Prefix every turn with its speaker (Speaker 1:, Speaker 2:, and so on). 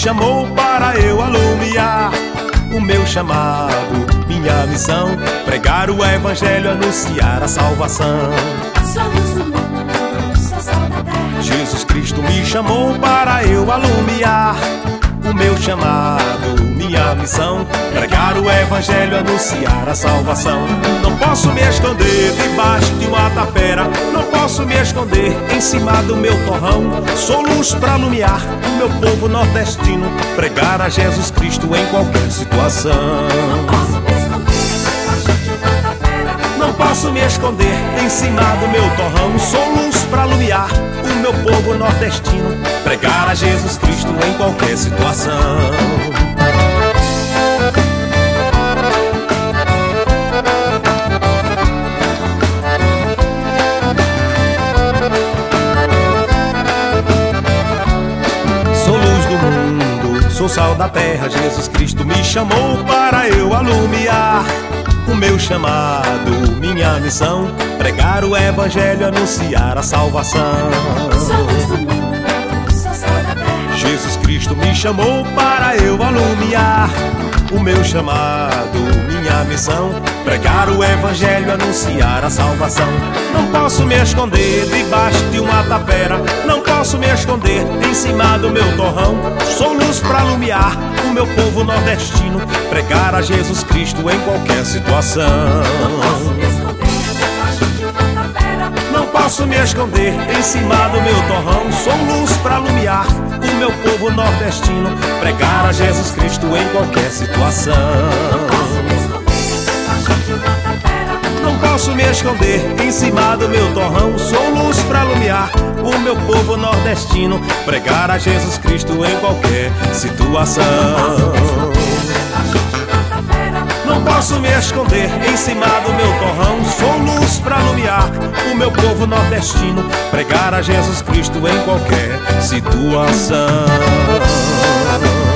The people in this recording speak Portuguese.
Speaker 1: chamou para eu alumiar o meu chamado, minha missão, pregar o evangelho, anunciar a salvação.
Speaker 2: Sou luz do mundo, sou sal da terra.
Speaker 1: Jesus Cristo me chamou para eu alumiar o meu chamado, minha missão, pregar o evangelho, anunciar a salvação. Não posso me esconder debaixo de uma tapera, não posso me esconder em cima do meu torrão. Sou luz para alumiar o meu povo nordestino, pregar a Jesus Cristo em qualquer situação.
Speaker 2: Não posso me esconder em cima do meu torrão.
Speaker 1: Não posso me esconder em cima do meu torrão. Sou luz para alumiar o meu povo nordestino, pregar a Jesus Cristo em qualquer situação. Sou luz do mundo, sou sal da terra. Jesus Cristo me chamou para eu alumiar o meu chamado, minha missão, pregar o evangelho, anunciar a salvação.
Speaker 2: Sou luz do mundo, sou sal da terra.
Speaker 1: Jesus Cristo me chamou para eu alumiar o meu chamado, minha missão, pregar o evangelho, anunciar a salvação. Não posso me esconder debaixo de uma tapera, não posso me esconder em cima do meu torrão. Sou luz para alumiar o meu povo nordestino, pregar a Jesus Cristo em qualquer situação.
Speaker 2: Não posso me esconder em cima do meu torrão.
Speaker 1: Não posso me esconder em cima do meu torrão. Sou luz para alumiar o meu povo nordestino, pregar a Jesus Cristo em qualquer situação. Não posso me esconder em cima do meu torrão. Sou luz para alumiar o meu povo nordestino, pregar a Jesus Cristo em qualquer situação. Não posso me esconder em cima do meu torrão. Sou luz para alumiar o meu povo nordestino, pregar a Jesus Cristo em qualquer situação.